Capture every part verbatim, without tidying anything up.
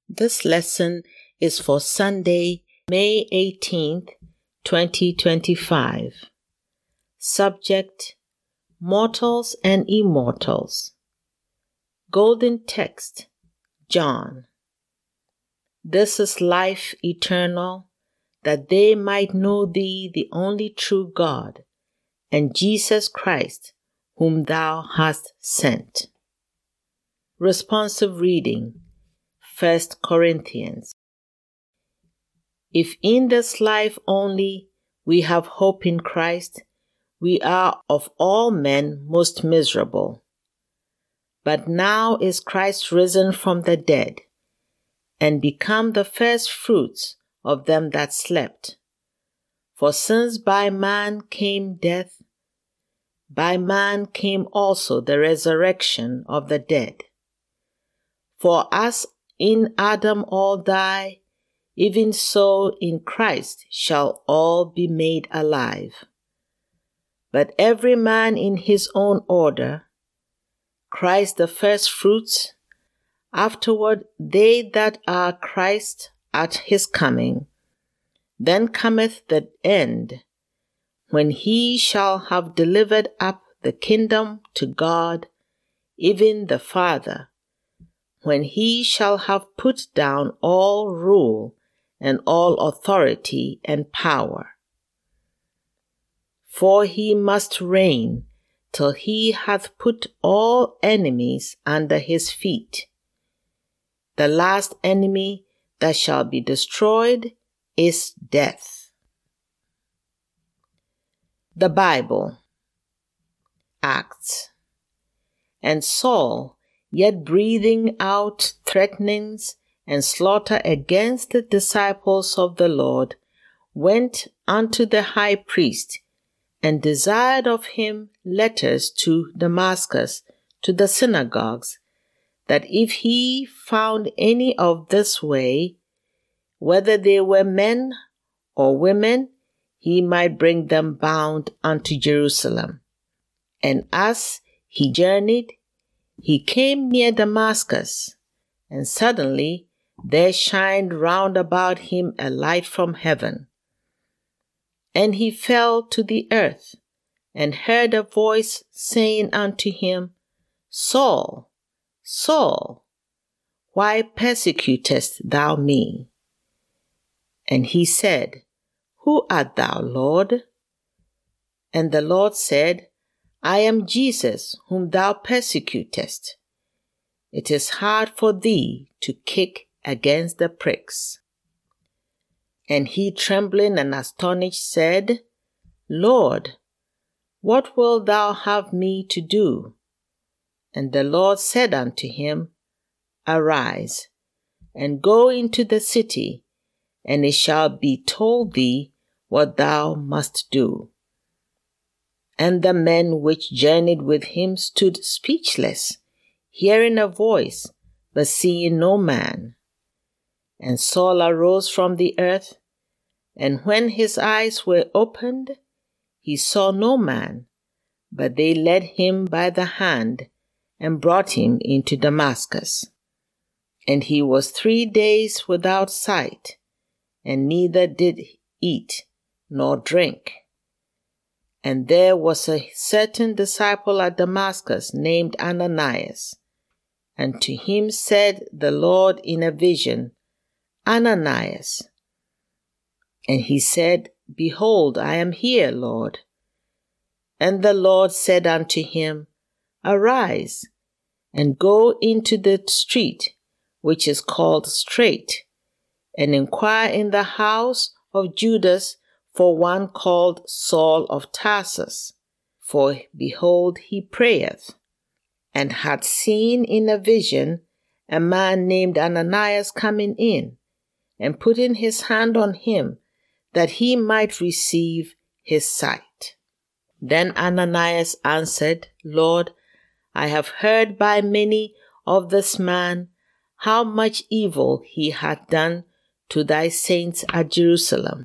This lesson is for Sunday, May eighteenth, twenty twenty-five. Subject: Mortals and Immortals. Golden text: John. This is life eternal, that they might know thee, the only true God, and Jesus Christ, whom thou hast sent. Responsive reading: First Corinthians. If in this life only we have hope in Christ, we are of all men most miserable. But now is Christ risen from the dead, and become the first fruits of them that slept. For since by man came death, by man came also the resurrection of the dead. For as in Adam all die, even so in Christ shall all be made alive. But every man in his own order, Christ the firstfruits, afterward they that are Christ at his coming. Then cometh the end, when he shall have delivered up the kingdom to God, even the Father, when he shall have put down all rule and all authority and power. For he must reign till he hath put all enemies under his feet. The last enemy that shall be destroyed is death. The Bible. Acts. And Saul, yet breathing out threatenings and slaughter against the disciples of the Lord, went unto the high priest, and desired of him letters to Damascus, to the synagogues, that if he found any of this way, whether they were men or women, he might bring them bound unto Jerusalem. And as he journeyed, he came near Damascus, and suddenly there shined round about him a light from heaven. And he fell to the earth, and heard a voice saying unto him, Saul, Saul, why persecutest thou me? And he said, Who art thou, Lord? And the Lord said, I am Jesus, whom thou persecutest. It is hard for thee to kick against the pricks. And he, trembling and astonished, said, Lord, what wilt thou have me to do? And the Lord said unto him, Arise, and go into the city, and it shall be told thee what thou must do. And the men which journeyed with him stood speechless, hearing a voice, but seeing no man. And Saul arose from the earth, and when his eyes were opened, he saw no man, but they led him by the hand, and brought him into Damascus. And he was three days without sight, and neither did eat nor drink. And there was a certain disciple at Damascus named Ananias. And to him said the Lord in a vision, Ananias. And he said, Behold, I am here, Lord. And the Lord said unto him, Arise, and go into the street which is called Straight, and inquire in the house of Judas for one called Saul of Tarsus. For behold, he prayeth, and had seen in a vision a man named Ananias coming in, and putting his hand on him, that he might receive his sight. Then Ananias answered, Lord, I have heard by many of this man how much evil he hath done to thy saints at Jerusalem.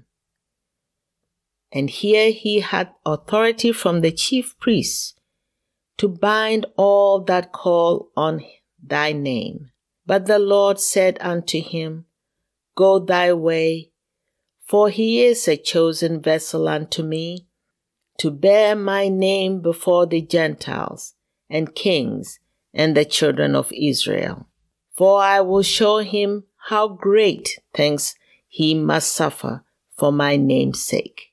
And here he had authority from the chief priests to bind all that call on thy name. But the Lord said unto him, Go thy way, for he is a chosen vessel unto me, to bear my name before the Gentiles and kings and the children of Israel. For I will show him how great things he must suffer for my name's sake.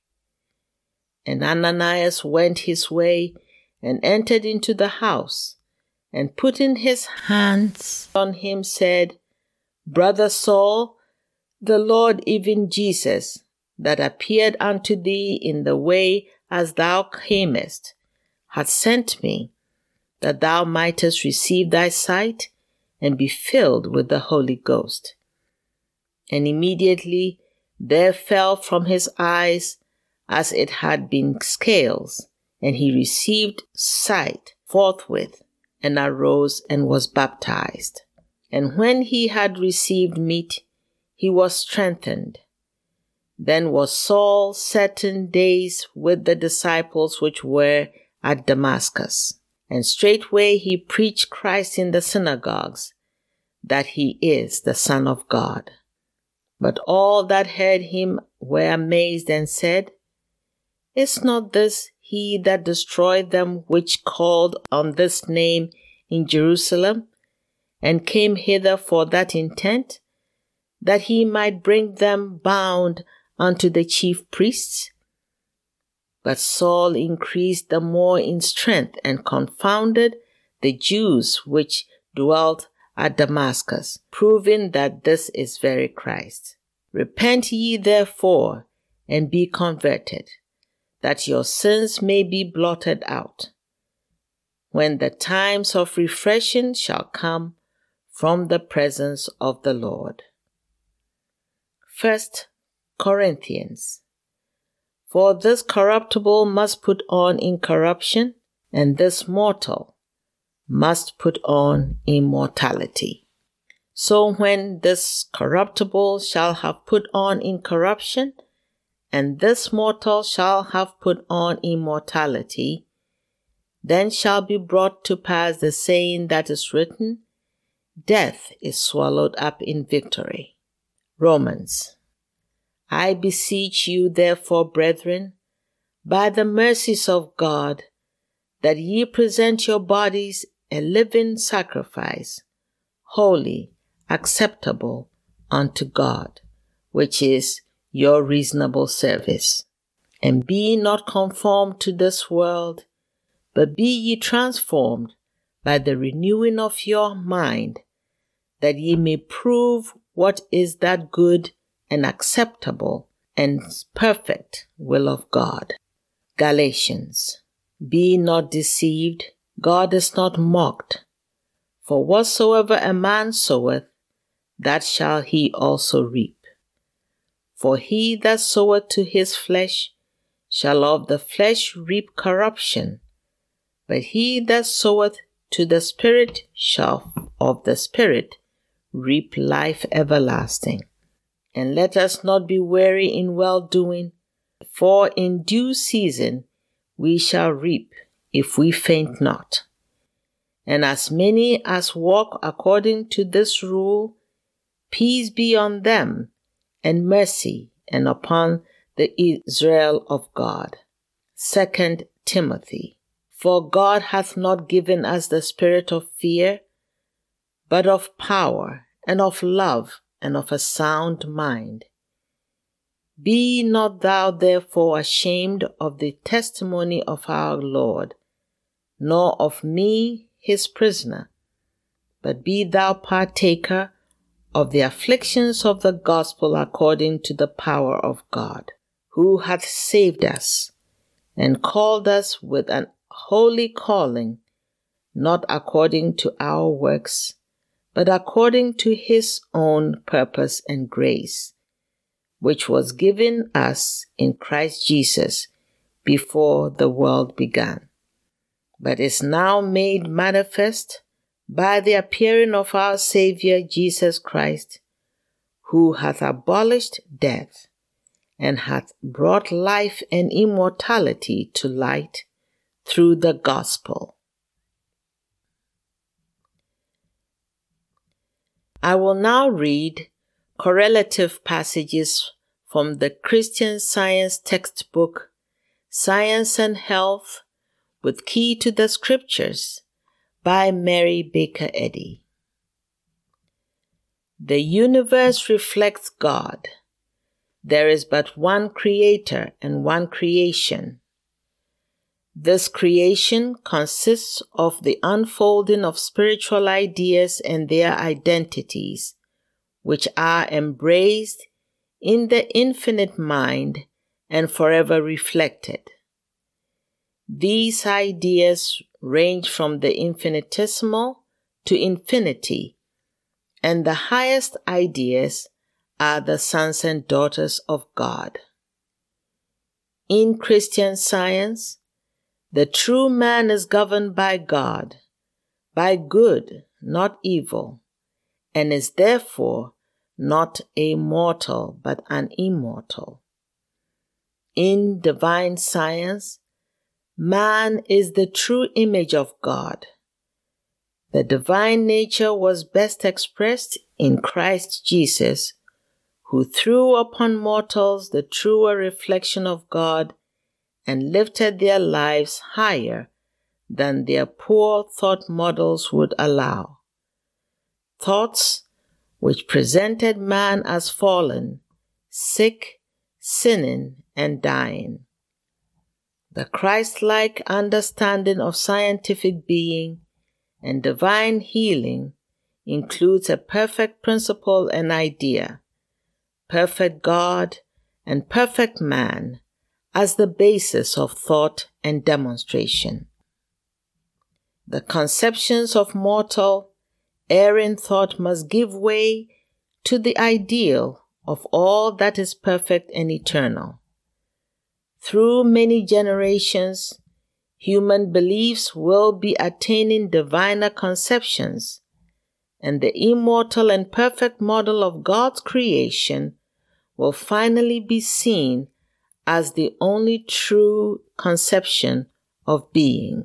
And Ananias went his way and entered into the house, and putting his hands on him said, Brother Saul, the Lord, even Jesus, that appeared unto thee in the way as thou camest, hath sent me, that thou mightest receive thy sight and be filled with the Holy Ghost. And immediately there fell from his eyes as it had been scales, and he received sight forthwith, and arose and was baptized. And when he had received meat, he was strengthened. Then was Saul certain days with the disciples which were at Damascus. And straightway he preached Christ in the synagogues, that he is the Son of God. But all that heard him were amazed and said, Is not this he that destroyed them which called on this name in Jerusalem, and came hither for that intent, that he might bring them bound unto the chief priests? But Saul increased the more in strength, and confounded the Jews which dwelt at Damascus, proving that this is very Christ. Repent ye therefore, and be converted, that your sins may be blotted out, when the times of refreshing shall come from the presence of the Lord. First Corinthians. For this corruptible must put on incorruption, and this mortal must put on immortality. So when this corruptible shall have put on incorruption, and this mortal shall have put on immortality, then shall be brought to pass the saying that is written, Death is swallowed up in victory. Romans. I beseech you, therefore, brethren, by the mercies of God, that ye present your bodies a living sacrifice, holy, acceptable unto God, which is your reasonable service. And be not conformed to this world, but be ye transformed by the renewing of your mind, that ye may prove what is that good and acceptable and perfect will of God. Galatians. Be not deceived, God is not mocked. For whatsoever a man soweth, that shall he also reap. For he that soweth to his flesh shall of the flesh reap corruption, but he that soweth to the Spirit shall of the Spirit reap life everlasting. And let us not be weary in well-doing, for in due season we shall reap if we faint not. And as many as walk according to this rule, peace be on them, and mercy, and upon the Israel of God. Second Timothy. For God hath not given us the spirit of fear, but of power, and of love, and of a sound mind. Be not thou therefore ashamed of the testimony of our Lord, nor of me his prisoner, but be thou partaker of the afflictions of the gospel according to the power of God, who hath saved us, and called us with an holy calling, not according to our works, but according to his own purpose and grace, which was given us in Christ Jesus before the world began, but is now made manifest by the appearing of our Saviour Jesus Christ, who hath abolished death, and hath brought life and immortality to light through the gospel. I will now read correlative passages from the Christian Science textbook, Science and Health, with Key to the Scriptures, by Mary Baker Eddy. The universe reflects God. There is but one creator and one creation. This creation consists of the unfolding of spiritual ideas and their identities, which are embraced in the infinite mind and forever reflected. These ideas range from the infinitesimal to infinity, and the highest ideas are the sons and daughters of God. In Christian Science, the true man is governed by God, by good, not evil, and is therefore not a mortal but an immortal. In Divine Science, man is the true image of God. The divine nature was best expressed in Christ Jesus, who threw upon mortals the truer reflection of God and lifted their lives higher than their poor thought models would allow. Thoughts which presented man as fallen, sick, sinning, and dying. The Christ-like understanding of scientific being and divine healing includes a perfect principle and idea, perfect God and perfect man as the basis of thought and demonstration. The conceptions of mortal, erring thought must give way to the ideal of all that is perfect and eternal. Through many generations, human beliefs will be attaining diviner conceptions, and the immortal and perfect model of God's creation will finally be seen as the only true conception of being.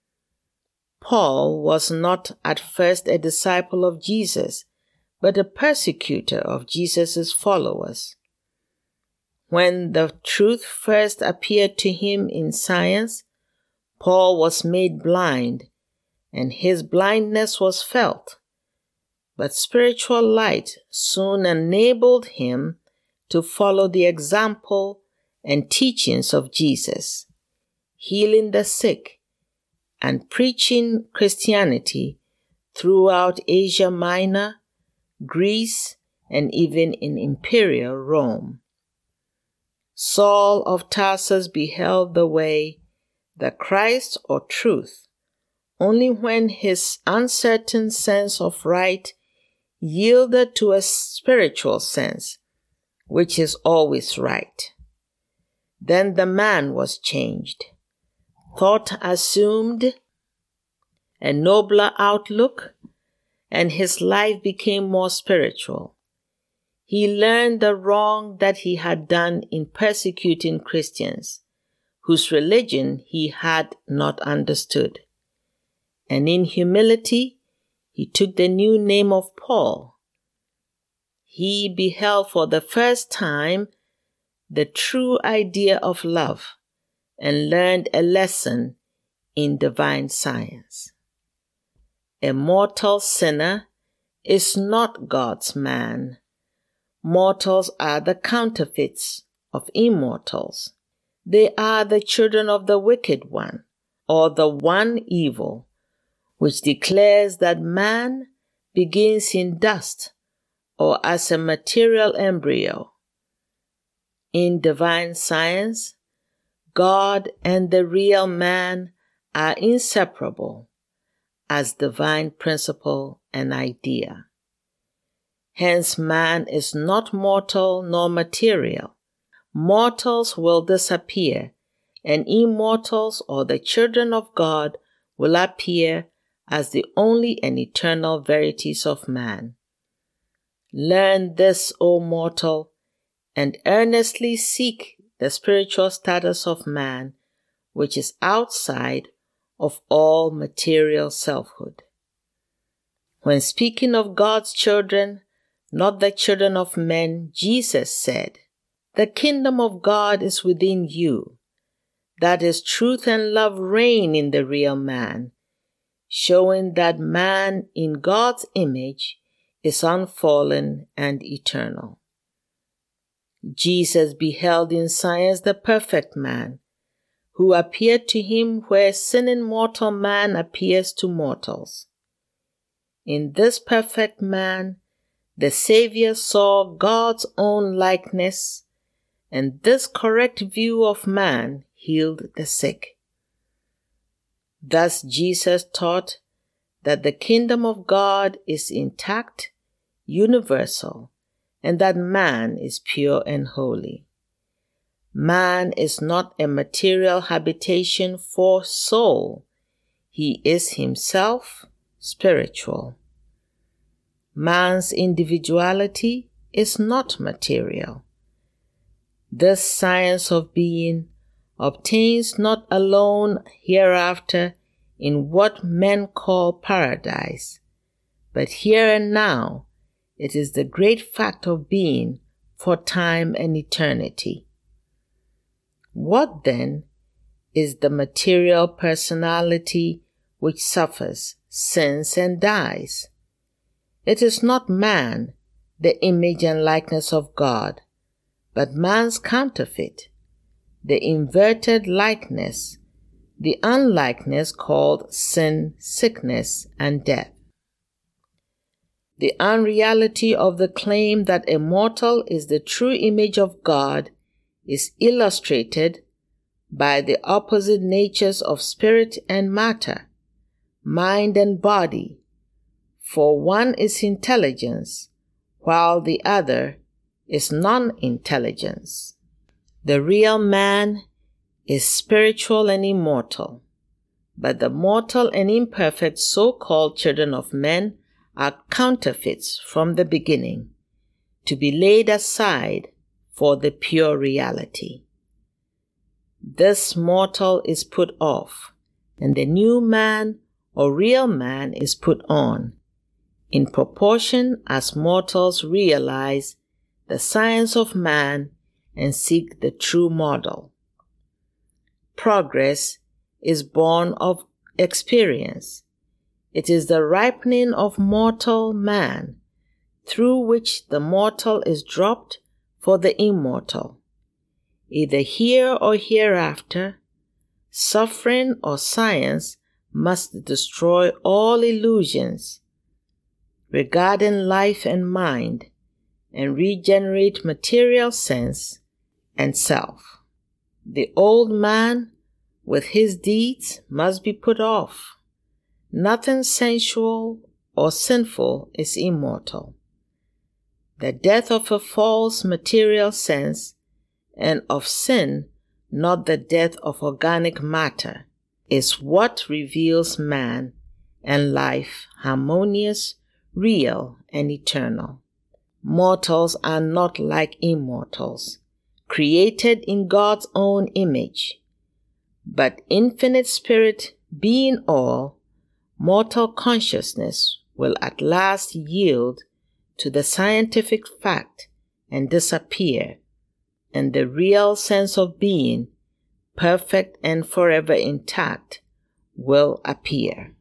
Paul was not at first a disciple of Jesus, but a persecutor of Jesus' followers. When the truth first appeared to him in science, Paul was made blind, and his blindness was felt. But spiritual light soon enabled him to follow the example and teachings of Jesus, healing the sick and preaching Christianity throughout Asia Minor, Greece, and even in Imperial Rome. Saul of Tarsus beheld the way, the Christ or truth, only when his uncertain sense of right yielded to a spiritual sense, which is always right. Then the man was changed. Thought assumed a nobler outlook, and his life became more spiritual. He learned the wrong that he had done in persecuting Christians, whose religion he had not understood. And in humility, he took the new name of Paul. He beheld for the first time the true idea of love and learned a lesson in divine science. A mortal sinner is not God's man. Mortals are the counterfeits of immortals. They are the children of the wicked one, or the one evil, which declares that man begins in dust or as a material embryo. In divine science, God and the real man are inseparable as divine principle and idea. Hence, man is not mortal nor material. Mortals will disappear, and immortals or the children of God will appear as the only and eternal verities of man. Learn this, O mortal, and earnestly seek the spiritual status of man, which is outside of all material selfhood. When speaking of God's children, not the children of men, Jesus said, "The kingdom of God is within you." That is, truth and love reign in the real man, showing that man in God's image is unfallen and eternal. Jesus beheld in science the perfect man, who appeared to him where sinning mortal man appears to mortals. In this perfect man, the Savior saw God's own likeness, and this correct view of man healed the sick. Thus Jesus taught that the kingdom of God is intact, universal, and that man is pure and holy. Man is not a material habitation for soul. He is himself spiritual. Man's individuality is not material. This science of being obtains not alone hereafter in what men call paradise, but here and now it is the great fact of being for time and eternity. What then is the material personality which suffers, sins, and dies? It is not man, the image and likeness of God, but man's counterfeit, the inverted likeness, the unlikeness called sin, sickness, and death. The unreality of the claim that a mortal is the true image of God is illustrated by the opposite natures of spirit and matter, mind and body, for one is intelligence, while the other is non-intelligence. The real man is spiritual and immortal, but the mortal and imperfect so-called children of men are counterfeits from the beginning, to be laid aside for the pure reality. This mortal is put off, and the new man or real man is put on, in proportion as mortals realize the science of man and seek the true model. Progress is born of experience. It is the ripening of mortal man, through which the mortal is dropped for the immortal. Either here or hereafter, suffering or science must destroy all illusions regarding life and mind, and regenerate material sense and self. The old man with his deeds must be put off. Nothing sensual or sinful is immortal. The death of a false material sense and of sin, not the death of organic matter, is what reveals man and life harmonious, real, and eternal. Mortals are not like immortals, created in God's own image, but infinite spirit being all, mortal consciousness will at last yield to the scientific fact and disappear, and the real sense of being, perfect and forever intact, will appear.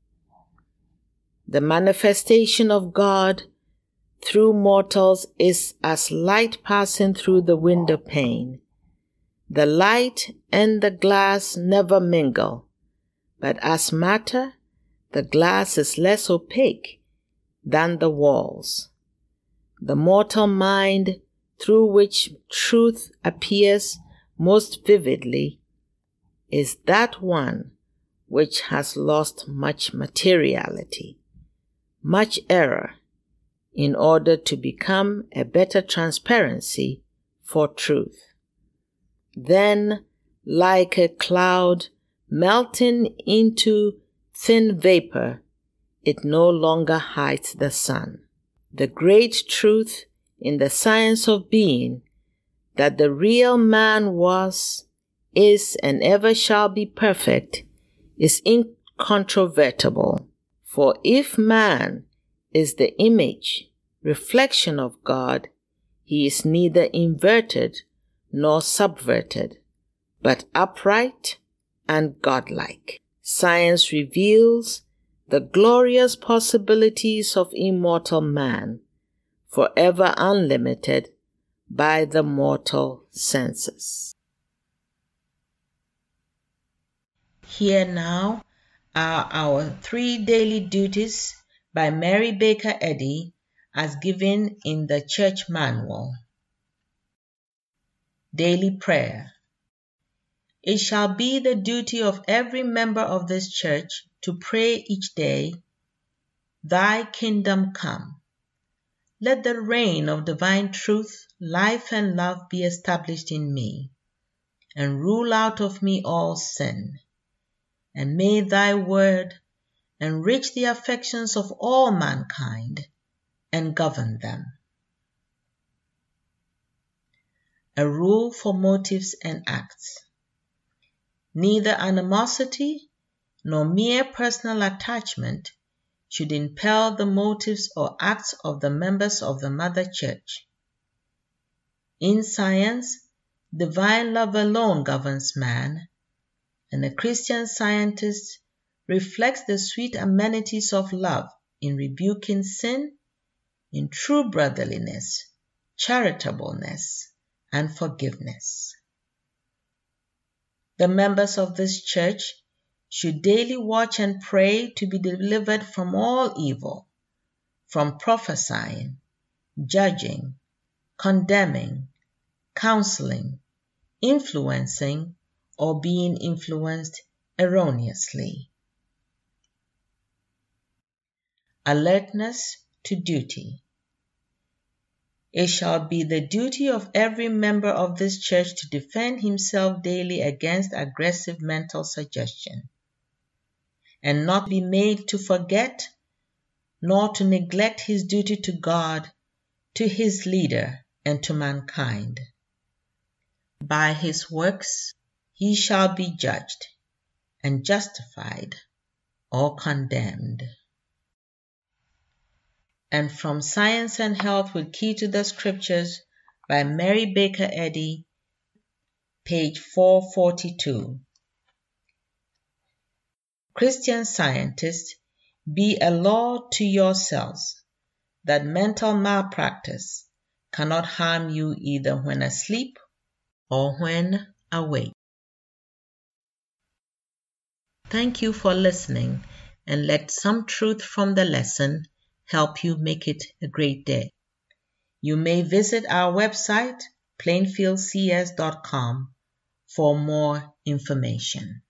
The manifestation of God through mortals is as light passing through the window pane. The light and the glass never mingle, but as matter, the glass is less opaque than the walls. The mortal mind, through which truth appears most vividly, is that one which has lost much materiality, much error, in order to become a better transparency for truth. Then, like a cloud melting into thin vapor, it no longer hides the sun. The great truth in the science of being, that the real man was, is, and ever shall be perfect, is incontrovertible. For if man is the image, reflection of God, he is neither inverted nor subverted, but upright and godlike. Science reveals the glorious possibilities of immortal man, forever unlimited by the mortal senses. Here now are our three daily duties by Mary Baker Eddy as given in the Church Manual. Daily Prayer. It shall be the duty of every member of this church to pray each day, Thy kingdom come. Let the reign of divine truth, life, and love be established in me, and rule out of me all sin. And may thy word enrich the affections of all mankind and govern them. A rule for motives and acts. Neither animosity nor mere personal attachment should impel the motives or acts of the members of the Mother Church. In science, divine love alone governs man, and a Christian scientist reflects the sweet amenities of love in rebuking sin, in true brotherliness, charitableness, and forgiveness. The members of this church should daily watch and pray to be delivered from all evil, from prophesying, judging, condemning, counseling, influencing, or being influenced erroneously. Alertness to duty. It shall be the duty of every member of this church to defend himself daily against aggressive mental suggestion, and not be made to forget nor to neglect his duty to God, to his leader, and to mankind. By his works he shall be judged and justified or condemned. And from Science and Health with Key to the Scriptures by Mary Baker Eddy, page four forty-two. Christian scientists, be a law to yourselves that mental malpractice cannot harm you either when asleep or when awake. Thank you for listening, and let some truth from the lesson help you make it a great day. You may visit our website, plainfield c s dot com, for more information.